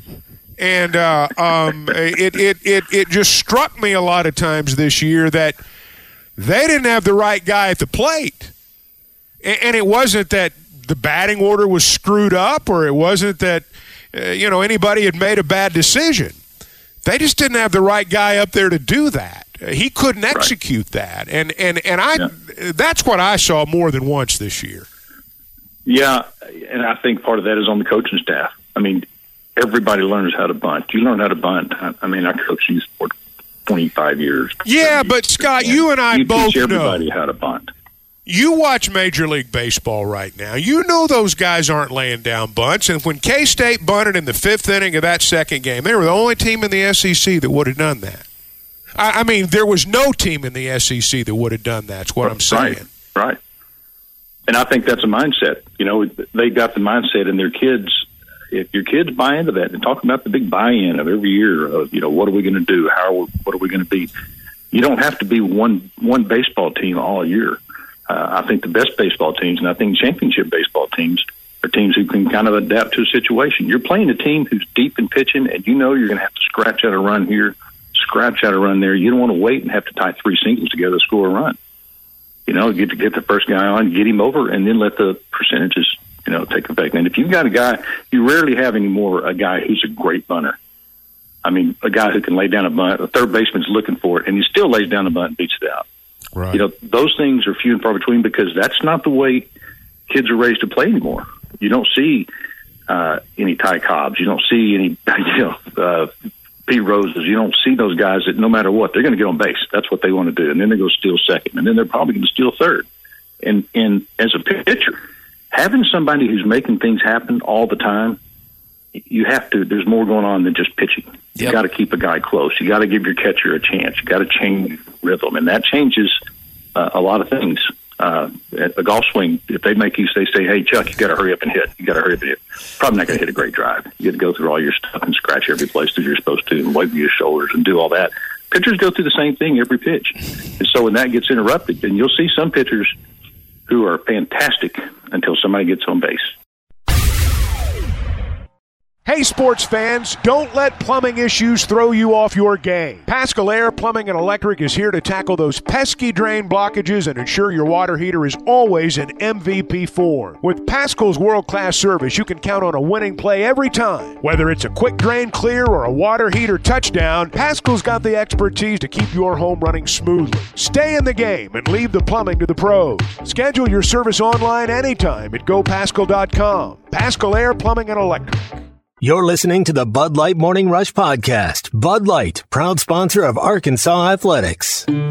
[SPEAKER 7] And uh, um, it, it, it, it just struck me a lot of times this year that they didn't have the right guy at the plate. And, and it wasn't that the batting order was screwed up, or it wasn't that, uh, you know, anybody had made a bad decision. They just didn't have the right guy up there to do that. He couldn't execute right. that, and and and I yeah. that's what I saw more than once this year.
[SPEAKER 11] Yeah, and I think part of that is on the coaching staff. I mean, everybody learns how to bunt. You learn how to bunt. I mean, I coached youth sport twenty-five years.
[SPEAKER 7] Yeah, but Scott, and you and I
[SPEAKER 11] you
[SPEAKER 7] both
[SPEAKER 11] teach everybody
[SPEAKER 7] know.
[SPEAKER 11] how to bunt.
[SPEAKER 7] You watch Major League Baseball right now. You know those guys aren't laying down bunts. And when K-State bunted in the fifth inning of that second game, they were the only team in the S E C that would have done that. I, I mean, there was no team in the S E C that would have done that. That's what I'm saying.
[SPEAKER 11] Right, right. And I think that's a mindset. You know, they got the mindset, and their kids, if your kids buy into that, and talk about the big buy-in of every year of, you know, what are we going to do? How? Are we, what are we going to be? You don't have to be one one baseball team all year. Uh, I think the best baseball teams, and I think championship baseball teams, are teams who can kind of adapt to a situation. You're playing a team who's deep in pitching, and you know you're going to have to scratch out a run here, scratch out a run there. You don't want to wait and have to tie three singles together to score a run. You know, get to get the first guy on, get him over, and then let the percentages, you know, take effect. And if you've got a guy, you rarely have anymore a guy who's a great bunter. I mean, a guy who can lay down a bunt, a third baseman's looking for it, and he still lays down a bunt and beats it out.
[SPEAKER 7] Right.
[SPEAKER 11] You know, those things are few and far between because that's not the way kids are raised to play anymore. You don't see uh, any Ty Cobbs. You don't see any, you know, uh, Pete Roses. You don't see those guys that no matter what, they're going to get on base. That's what they want to do. And then they go steal second. And then they're probably going to steal third. And, and as a pitcher, having somebody who's making things happen all the time, you have to, there's more going on than just pitching. You
[SPEAKER 8] Yep.
[SPEAKER 11] got to keep a guy close. You got to give your catcher a chance. You got to change rhythm, and that changes uh, a lot of things. Uh, at a golf swing, if they make you say, say, hey, Chuck, you got to hurry up and hit. You got to hurry up and hit. Probably not going to hit a great drive. You got to go through all your stuff and scratch every place that you're supposed to and wave your shoulders and do all that. Pitchers go through the same thing every pitch. And so when that gets interrupted, and you'll see some pitchers who are fantastic until somebody gets on base.
[SPEAKER 7] Hey, sports fans, don't let plumbing issues throw you off your game. Paschal Air Plumbing and Electric is here to tackle those pesky drain blockages and ensure your water heater is always in M V P form. With Paschal's world-class service, you can count on a winning play every time. Whether it's a quick drain clear or a water heater touchdown, Paschal's got the expertise to keep your home running smoothly. Stay in the game and leave the plumbing to the pros. Schedule your service online anytime at go paschal dot com. Paschal Air Plumbing and Electric.
[SPEAKER 1] You're listening to the Bud Light Morning Rush Podcast. Bud Light, proud sponsor of Arkansas Athletics.
[SPEAKER 8] We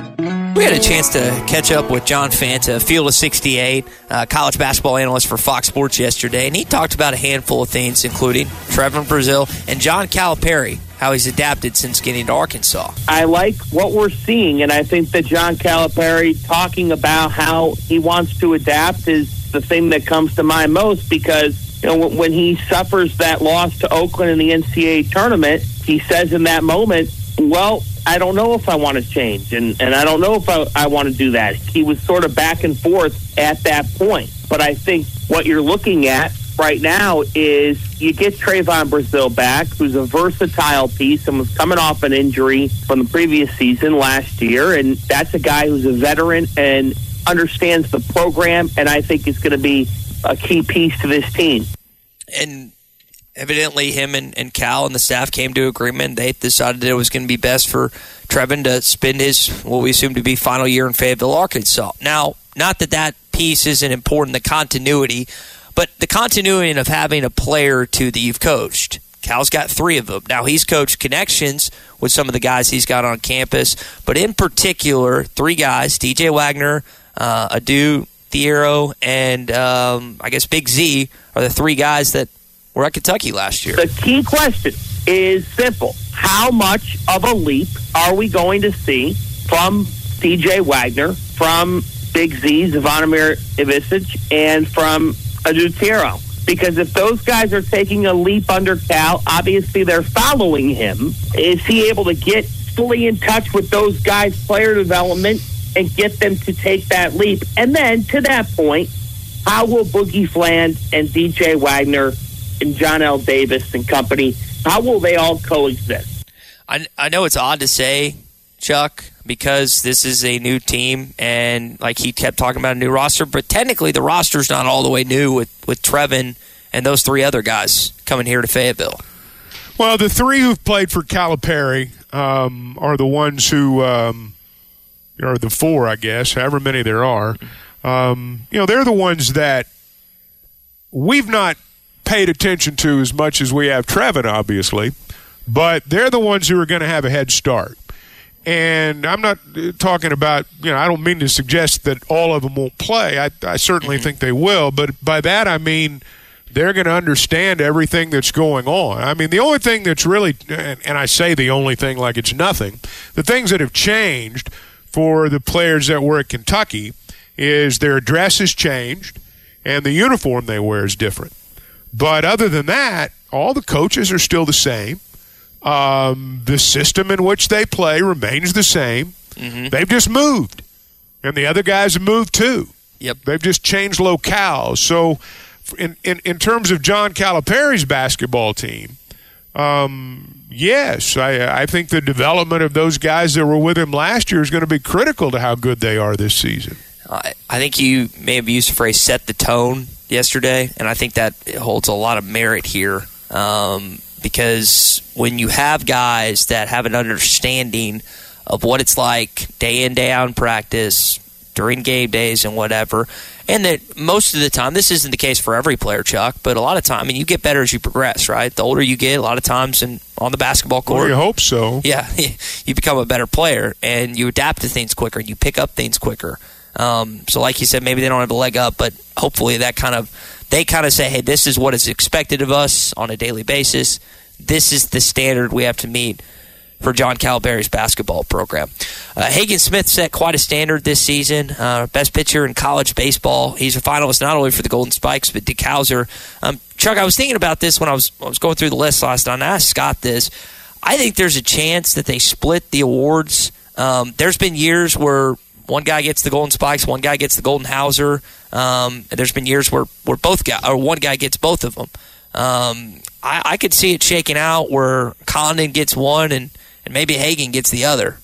[SPEAKER 8] had a chance to catch up with John Fanta, Field of sixty-eight, uh, college basketball analyst for Fox Sports yesterday, and he talked about a handful of things, including Trevor Brazile and John Calipari, how he's adapted since getting to Arkansas.
[SPEAKER 12] I like what we're seeing, and I think that John Calipari talking about how he wants to adapt is the thing that comes to mind most because you know, when he suffers that loss to Oakland in the N C double A tournament, he says in that moment, well, I don't know if I want to change, and, and I don't know if I, I want to do that. He was sort of back and forth at that point. But I think what you're looking at right now is you get Trevon Brazile back, who's a versatile piece and was coming off an injury from the previous season last year, and that's a guy who's a veteran and understands the program, and I think is going to be a key piece to this team.
[SPEAKER 8] And evidently him and, and Cal and the staff came to agreement. They decided that it was going to be best for Trevin to spend his, what we assume to be final year in Fayetteville, Arkansas. Now, not that that piece isn't important, the continuity, but the continuity of having a player or two that you've coached. Cal's got three of them. Now, he's coached connections with some of the guys he's got on campus, but in particular, three guys, D J Wagner, uh, Adu Thiero, and um, I guess Big Z are the three guys that were at Kentucky last year.
[SPEAKER 12] The key question is simple. How much of a leap are we going to see from D J Wagner, from Big Z, Zvonimir Ivicic, and from Adu Thiero? Because if those guys are taking a leap under Cal, obviously they're following him. Is he able to get fully in touch with those guys' player development and get them to take that leap? And then, to that point, how will Boogie Fland and D J Wagner and John L. Davis and company, how will they all coexist?
[SPEAKER 8] I, I know it's odd to say, Chuck, because this is a new team, and like he kept talking about a new roster, but technically the roster's not all the way new with, with Trevin and those three other guys coming here to Fayetteville.
[SPEAKER 7] Well, the three who've played for Calipari um, are the ones who, um, or the four, I guess, however many there are. Um, you know, they're the ones that we've not paid attention to as much as we have Trevin, obviously, but they're the ones who are going to have a head start. And I'm not talking about, you know, I don't mean to suggest that all of them won't play. I, I certainly think they will, but by that I mean they're going to understand everything that's going on. I mean, the only thing that's really, and, and I say the only thing like it's nothing, the things that have changed for the players that were at Kentucky is their dress has changed and the uniform they wear is different. But other than that, all the coaches are still the same. Um, the system in which they play remains the same. Mm-hmm. They've just moved. And the other guys have moved too.
[SPEAKER 8] Yep.
[SPEAKER 7] They've just changed locales. So in, in, in terms of John Calipari's basketball team, um, yes, I, I think the development of those guys that were with him last year is going to be critical to how good they are this season.
[SPEAKER 8] I, I think you may have used the phrase set the tone yesterday, and I think that holds a lot of merit here. Um, because when you have guys that have an understanding of what it's like day in, day out in practice, during game days and whatever, and that most of the time, this isn't the case for every player, Chuck, but a lot of time, I mean, you get better as you progress, right? The older you get, a lot of times in, on the basketball court.
[SPEAKER 7] Well, you hope so.
[SPEAKER 8] Yeah, you become a better player, and you adapt to things quicker, and you pick up things quicker. Um, so like you said, maybe they don't have a leg up, but hopefully that kind of, they kind of say, hey, this is what is expected of us on a daily basis. This is the standard we have to meet for John Calipari's basketball program. Uh, Hagen Smith set quite a standard this season. Uh, best pitcher in college baseball. He's a finalist not only for the Golden Spikes, but Dick Hauser. Um, Chuck, I was thinking about this when I was, I was going through the list last night, and I asked Scott this. I think there's a chance that they split the awards. Um, there's been years where one guy gets the Golden Spikes, one guy gets the Golden Hauser. Um, and there's been years where, where both guy, or one guy gets both of them. Um, I, I could see it shaking out where Condon gets one and, and maybe Hagen gets the other.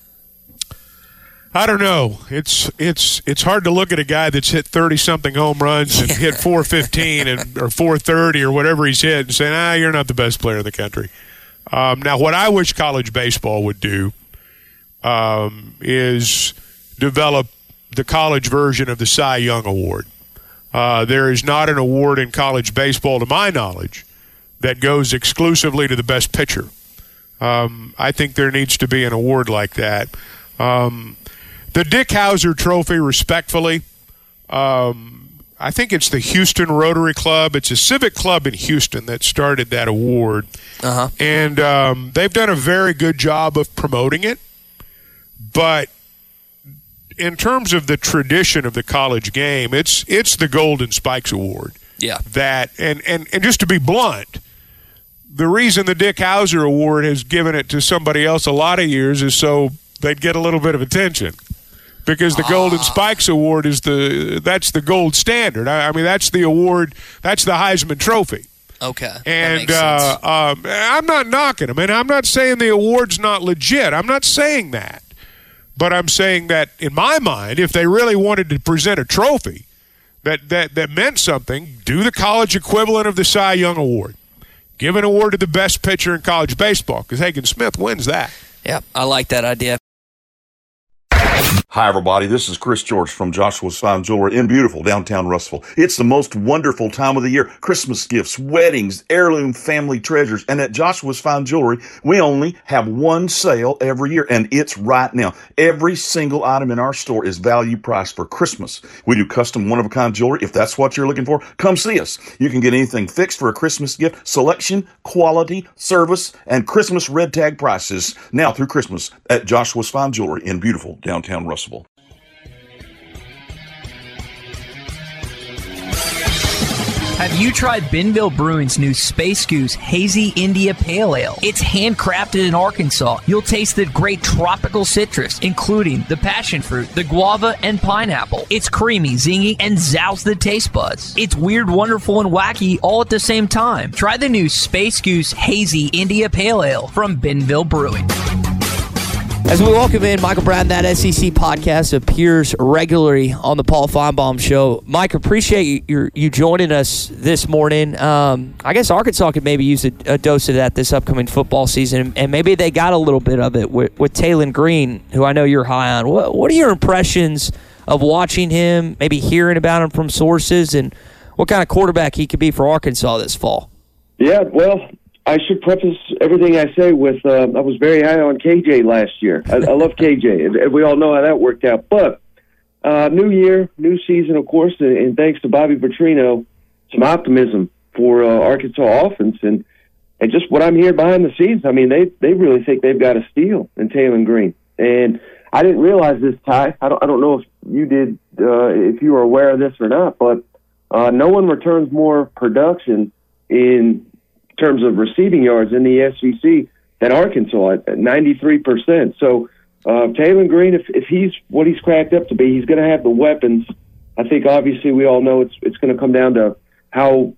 [SPEAKER 7] I don't know. It's it's it's hard to look at a guy that's hit thirty something home runs and hit four fifteen and or four thirty or whatever he's hit and say, ah, you're not the best player in the country. Um, now, what I wish college baseball would do um, is develop the college version of the Cy Young Award. Uh, there is not an award in college baseball, to my knowledge, that goes exclusively to the best pitcher. Um, I think there needs to be an award like that. Um, the Dick Hauser Trophy, respectfully, um, I think it's the Houston Rotary Club. It's a civic club in Houston that started that award.
[SPEAKER 8] Uh-huh.
[SPEAKER 7] And um, they've done a very good job of promoting it. But in terms of the tradition of the college game, it's it's the Golden Spikes Award.
[SPEAKER 8] Yeah.
[SPEAKER 7] That and, and, and just to be blunt, the reason the Dick Hauser Award has given it to somebody else a lot of years is so they'd get a little bit of attention. Because the ah. Golden Spikes Award is the that's the gold standard. I, I mean, that's the award. That's the Heisman Trophy.
[SPEAKER 8] Okay.
[SPEAKER 7] And uh, um, I'm not knocking them, and I'm not saying the award's not legit. I'm not saying that. But I'm saying that, in my mind, if they really wanted to present a trophy that, that, that meant something, do the college equivalent of the Cy Young Award. Give an award to the best pitcher in college baseball, because Hagen Smith wins that.
[SPEAKER 8] Yeah, I like that idea.
[SPEAKER 13] Hi, everybody. This is Chris George from Joshua's Fine Jewelry in beautiful downtown Russellville. It's the most wonderful time of the year. Christmas gifts, weddings, heirloom family treasures. And at Joshua's Fine Jewelry, we only have one sale every year, and it's right now. Every single item in our store is value priced for Christmas. We do custom one-of-a-kind jewelry. If that's what you're looking for, come see us. You can get anything fixed for a Christmas gift. Selection, quality, service, and Christmas red tag prices now through Christmas at Joshua's Fine Jewelry in beautiful downtown Russellville.
[SPEAKER 14] Have you tried Benville Brewing's new Space Goose Hazy India Pale Ale? It's handcrafted in Arkansas. You'll taste the great tropical citrus, including the passion fruit, the guava, and pineapple. It's creamy, zingy, and zounds the taste buds. It's weird, wonderful, and wacky all at the same time. Try the new Space Goose Hazy India Pale Ale from Benville Brewing.
[SPEAKER 8] As we welcome in Michael Bratton, that S E C podcast appears regularly on the Paul Feinbaum Show. Mike, appreciate you, you joining us this morning. Um, I guess Arkansas could maybe use a, a dose of that this upcoming football season, and maybe they got a little bit of it with, with Taylon Green, who I know you're high on. What, what are your impressions of watching him, maybe hearing about him from sources, and what kind of quarterback he could be for Arkansas this fall?
[SPEAKER 15] Yeah, well, I should preface everything I say with uh, I was very high on K J last year. I, I love K J, and we all know how that worked out. But uh, new year, new season, of course, and, and thanks to Bobby Petrino, some optimism for uh, Arkansas offense. And, and just what I'm hearing behind the scenes, I mean, they, they really think they've got a steal in Taylon Green. And I didn't realize this, Ty. I don't, I don't know if you did, uh, if you were aware of this or not, but uh, no one returns more production in terms of receiving yards in the S E C than Arkansas at ninety-three percent. So uh, Taylon Green, if, if he's what he's cracked up to be, he's going to have the weapons. I think obviously we all know it's it's going to come down to how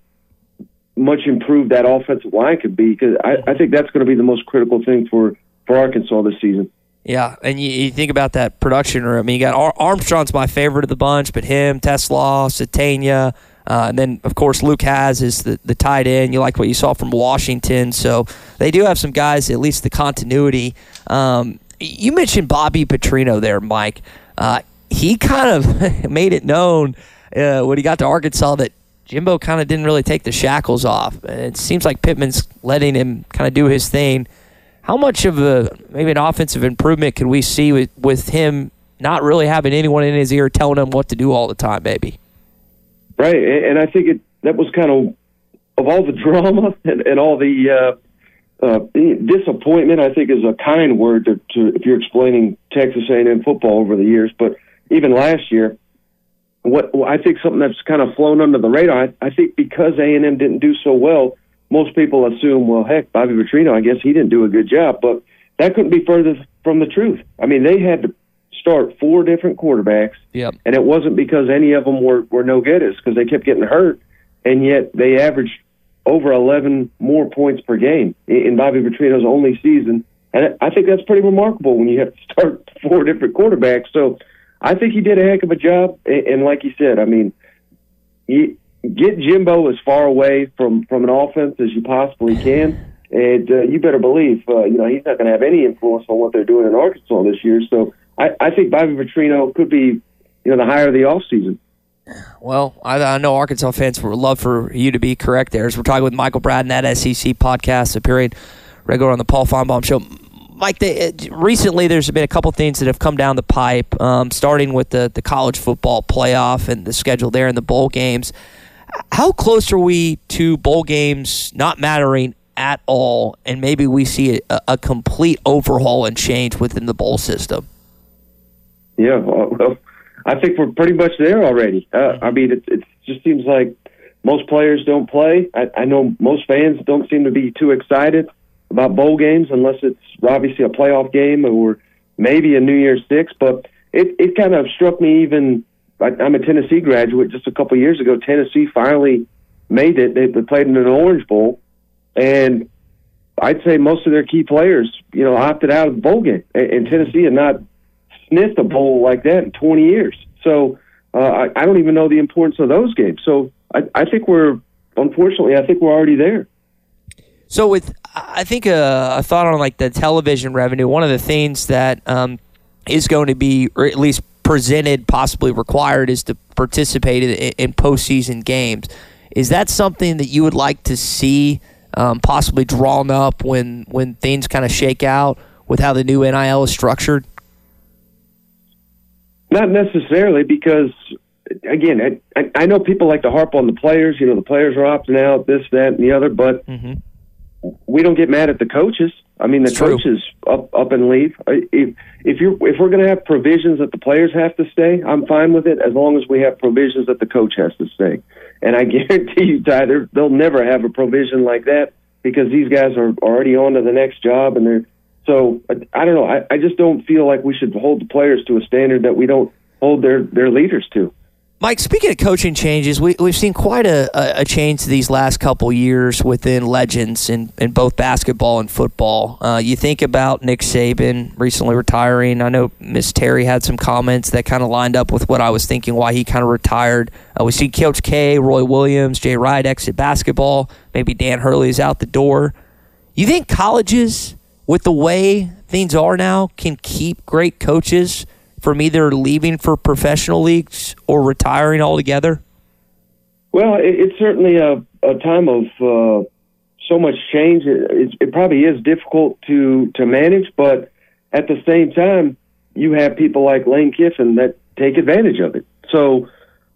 [SPEAKER 15] much improved that offensive line could be, because I, I think that's going to be the most critical thing for, for Arkansas this season.
[SPEAKER 8] Yeah, and you, you think about that production room. I mean, you got Ar- Armstrong's my favorite of the bunch, but him, Tesla, Satania, Uh, and then, of course, Luke Hasz is the, the tight end. You like what you saw from Washington. So they do have some guys, at least the continuity. Um, you mentioned Bobby Petrino there, Mike. Uh, he kind of made it known uh, when he got to Arkansas that Jimbo kind of didn't really take the shackles off. And it seems like Pittman's letting him kind of do his thing. How much of a maybe an offensive improvement could we see with, with him not really having anyone in his ear telling him what to do all the time, maybe?
[SPEAKER 15] Right, and I think it that was kind of, of all the drama and, and all the uh, uh, disappointment, I think is a kind word to, to if you're explaining Texas A and M football over the years. But even last year, what I think something that's kind of flown under the radar, I, I think because A and M didn't do so well, most people assume, well, heck, Bobby Petrino, I guess he didn't do a good job. But that couldn't be further from the truth. I mean, they had to start four different quarterbacks,
[SPEAKER 8] yep.
[SPEAKER 15] and it wasn't because any of them were, were no good. It's because they kept getting hurt, and yet they averaged over eleven more points per game in Bobby Petrino's only season. And I think that's pretty remarkable when you have to start four different quarterbacks. So I think he did a heck of a job, and like you said, I mean, you get Jimbo as far away from, from an offense as you possibly can, and uh, you better believe uh, you know he's not going to have any influence on what they're doing in Arkansas this year. So I, I think Bobby Petrino could be, you know, the hire of the offseason.
[SPEAKER 8] Well, I, I know Arkansas fans would love for you to be correct there. As we're talking with Michael Bratton, that S E C podcast, appearing regular on the Paul Feinbaum Show. Mike, they, recently there's been a couple things that have come down the pipe, um, starting with the, the college football playoff and the schedule there and the bowl games. How close are we to bowl games not mattering at all, and maybe we see a, a complete overhaul and change within the bowl system?
[SPEAKER 15] Yeah, well, I think we're pretty much there already. Uh, I mean, it, it just seems like most players don't play. I, I know most fans don't seem to be too excited about bowl games unless it's obviously a playoff game or maybe a New Year's Six. But it, it kind of struck me even – I'm a Tennessee graduate. Just a couple of years ago, Tennessee finally made it. They, they played in an Orange Bowl, and I'd say most of their key players, you know, opted out of the bowl game. And, and Tennessee had not – sniffed a bowl like that in twenty years. So uh, I, I don't even know the importance of those games. So I, I think we're, unfortunately, I think we're already there.
[SPEAKER 8] So with, I think a, a thought on like the television revenue, one of the things that um, is going to be, or at least presented, possibly required, is to participate in, in postseason games. Is that something that you would like to see um, possibly drawn up when, when things kind of shake out with how the new N I L is structured?
[SPEAKER 15] Not necessarily, because, again, I, I know people like to harp on the players. You know, the players are opting out, this, that, and the other, but mm-hmm. we don't get mad at the coaches. I mean, the it's coaches true. up up and leave. If if you if we're going to have provisions that the players have to stay, I'm fine with it as long as we have provisions that the coach has to stay. And I guarantee you, Tyler, they'll never have a provision like that because these guys are already on to the next job, and they're. So, I don't know. I, I just don't feel like we should hold the players to a standard that we don't hold their, their leaders to.
[SPEAKER 8] Mike, speaking of coaching changes, we, we've seen quite a, a, a change these last couple years within legends in, in both basketball and football. Uh, you think about Nick Saban recently retiring. I know Miss Terry had some comments that kind of lined up with what I was thinking, why he kind of retired. Uh, we see Coach K, Roy Williams, Jay Wright exit basketball. Maybe Dan Hurley's out the door. You think colleges, with the way things are now, can keep great coaches from either leaving for professional leagues or retiring altogether?
[SPEAKER 15] Well, it, it's certainly a, a time of uh, so much change. It, it probably is difficult to, to manage, but at the same time, you have people like Lane Kiffin that take advantage of it. So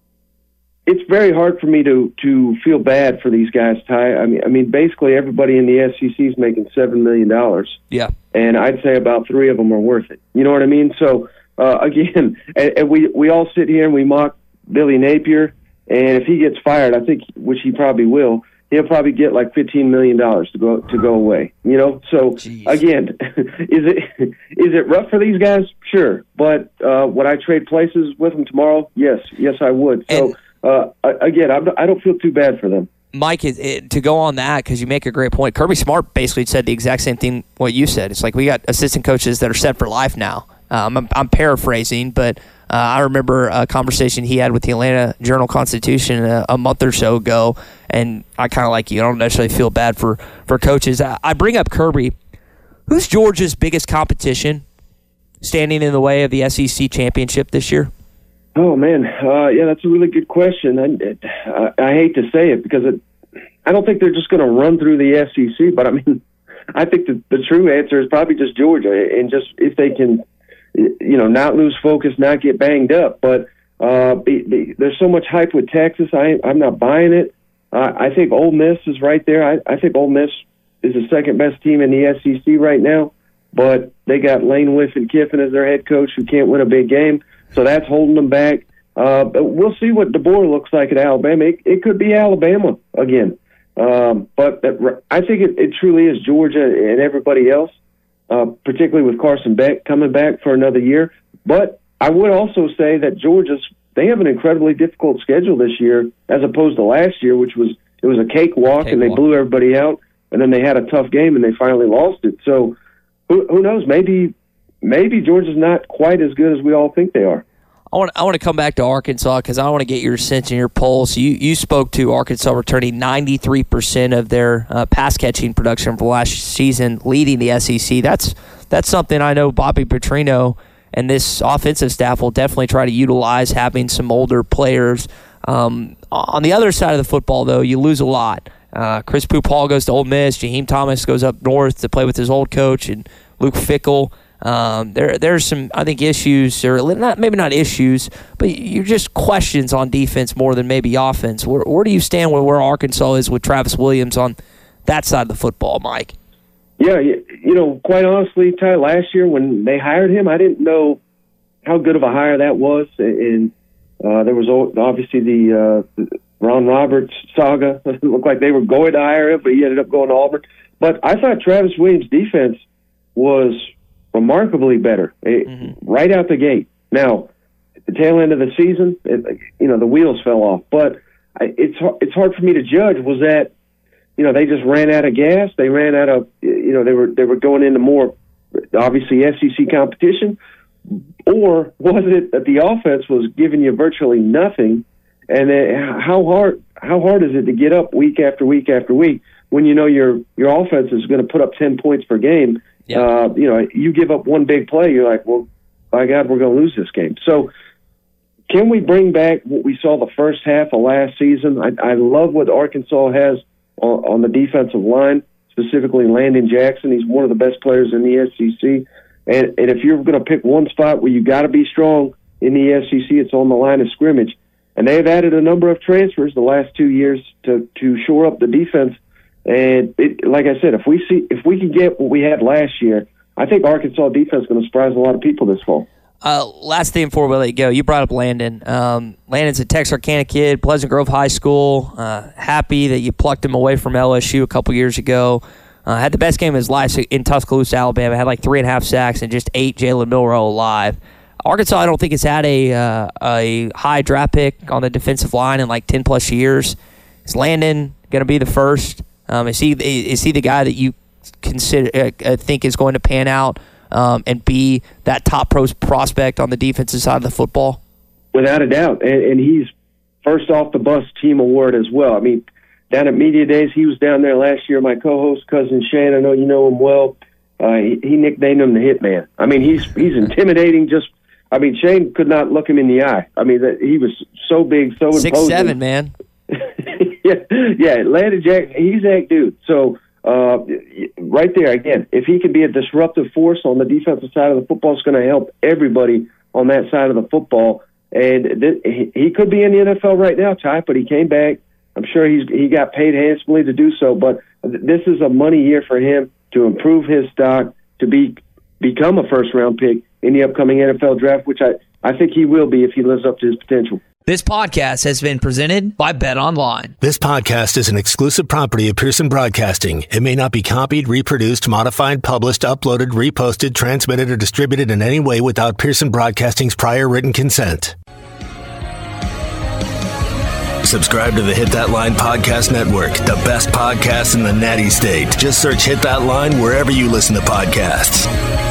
[SPEAKER 15] it's very hard for me to, to feel bad for these guys, Ty. I mean, I mean, basically everybody in the S E C is making seven million dollars.
[SPEAKER 8] Yeah.
[SPEAKER 15] And I'd say about three of them are worth it. You know what I mean? So, Uh, again, and, and we, we all sit here and we mock Billy Napier, and if he gets fired, I think, which he probably will, he'll probably get like fifteen million dollars to go to go away. You know, so Jeez. Again, is it is it rough for these guys? Sure, but uh, would I trade places with them tomorrow? Yes, yes, I would. So uh, again, I'm, I don't feel too bad for them.
[SPEAKER 8] Mike, it, it, to go on that, because you make a great point, Kirby Smart basically said the exact same thing what you said. It's like we got assistant coaches that are set for life now. Um, I'm, I'm paraphrasing, but uh, I remember a conversation he had with the Atlanta Journal-Constitution a, a month or so ago, and I kind of like you. I don't necessarily feel bad for, for coaches. I, I bring up Kirby. Who's Georgia's biggest competition standing in the way of the S E C championship this year?
[SPEAKER 15] Oh, man. Uh, yeah, that's a really good question. I, I, I hate to say it because it, I don't think they're just going to run through the S E C, but I mean, I think the, the true answer is probably just Georgia, and just if they can – you know, not lose focus, not get banged up. But uh, be, be, there's so much hype with Texas. I, I'm not buying it. Uh, I think Ole Miss is right there. I, I think Ole Miss is the second best team in the S E C right now. But they got Lane Kiffin as their head coach who can't win a big game. So that's holding them back. Uh, but we'll see what DeBoer looks like at Alabama. It, it could be Alabama again. Um, but I think it, it truly is Georgia and everybody else. Uh, particularly with Carson Beck coming back for another year. But I would also say that Georgia's, they have an incredibly difficult schedule this year as opposed to last year, which was, it was a cakewalk Cake and they walk. blew everybody out, and then they had a tough game and they finally lost it. So who, who knows? Maybe, maybe Georgia's not quite as good as we all think they are.
[SPEAKER 8] I want I want to come back to Arkansas because I want to get your sense and your pulse. You you spoke to Arkansas returning ninety-three percent of their uh, pass catching production from last season, leading the S E C. That's that's something I know Bobby Petrino and this offensive staff will definitely try to utilize, having some older players. Um, on the other side of the football, though, you lose a lot. Uh, Chris Pooh-Paul goes to Ole Miss. Jaheim Thomas goes up north to play with his old coach, and Luke Fickell. Um, there, there's some, I think, issues, or not, maybe not issues, but you're just questions on defense more than maybe offense. Where, where do you stand with where Arkansas is with Travis Williams on that side of the football, Mike?
[SPEAKER 15] Yeah, you, you know, quite honestly, Ty, last year when they hired him, I didn't know how good of a hire that was, and uh, there was obviously the, uh, the Ron Roberts saga. It looked like they were going to hire him, but he ended up going to Auburn. But I thought Travis Williams' defense was remarkably better mm-hmm. right out the gate. Now, at the tail end of the season, it, you know, the wheels fell off. But I, it's it's hard for me to judge. Was that, you know, they just ran out of gas? They ran out of, you know, they were they were going into more obviously S E C competition, or was it that the offense was giving you virtually nothing? And then how hard how hard is it to get up week after week after week when you know your your offense is going to put up ten points per game? Yeah. Uh, you know, you give up one big play, you're like, well, by God, we're going to lose this game. So can we bring back what we saw the first half of last season? I, I love what Arkansas has on, on the defensive line, specifically Landon Jackson. He's one of the best players in the S E C. And, and if you're going to pick one spot where you got to be strong in the S E C, it's on the line of scrimmage. And they've added a number of transfers the last two years to, to shore up the defense. And it, like I said, if we see if we can get what we had last year, I think Arkansas defense is going to surprise a lot of people this fall.
[SPEAKER 8] Uh, last thing before we let you go, you brought up Landon. Um, Landon's a Texarkana kid, Pleasant Grove High School. Uh, happy that you plucked him away from L S U a couple years ago. Uh, had the best game of his life in Tuscaloosa, Alabama. Had like three and a half sacks and just ate Jalen Milroe alive. Arkansas, I don't think has had a uh, a high draft pick on the defensive line in like ten plus years. Is Landon going to be the first? Um, is he is he the guy that you consider uh, think is going to pan out um, and be that top pros prospect on the defensive side of the football?
[SPEAKER 15] Without a doubt, and, and he's first off the bus team award as well. I mean, down at Media Days, he was down there last year. My co-host, cousin Shane, I know you know him well. Uh, he, he nicknamed him the Hitman. I mean, he's he's intimidating. Just, I mean, Shane could not look him in the eye. I mean, that he was so big, so
[SPEAKER 8] Six,
[SPEAKER 15] imposing.
[SPEAKER 8] seven, man.
[SPEAKER 15] yeah, yeah, Landon Jack, he's that dude. So uh, right there, again, if he can be a disruptive force on the defensive side of the football, it's going to help everybody on that side of the football. And th- he, he could be in the N F L right now, Ty, but he came back. I'm sure he's he got paid handsomely to do so. But th- this is a money year for him to improve his stock, to be become a first-round pick in the upcoming N F L draft, which I, I think he will be if he lives up to his potential.
[SPEAKER 14] This podcast has been presented by BetOnline.
[SPEAKER 1] This podcast is an exclusive property of Pearson Broadcasting. It may not be copied, reproduced, modified, published, uploaded, reposted, transmitted, or distributed in any way without Pearson Broadcasting's prior written consent. Subscribe to the Hit That Line Podcast Network, the best podcast in the Natty State. Just search Hit That Line wherever you listen to podcasts.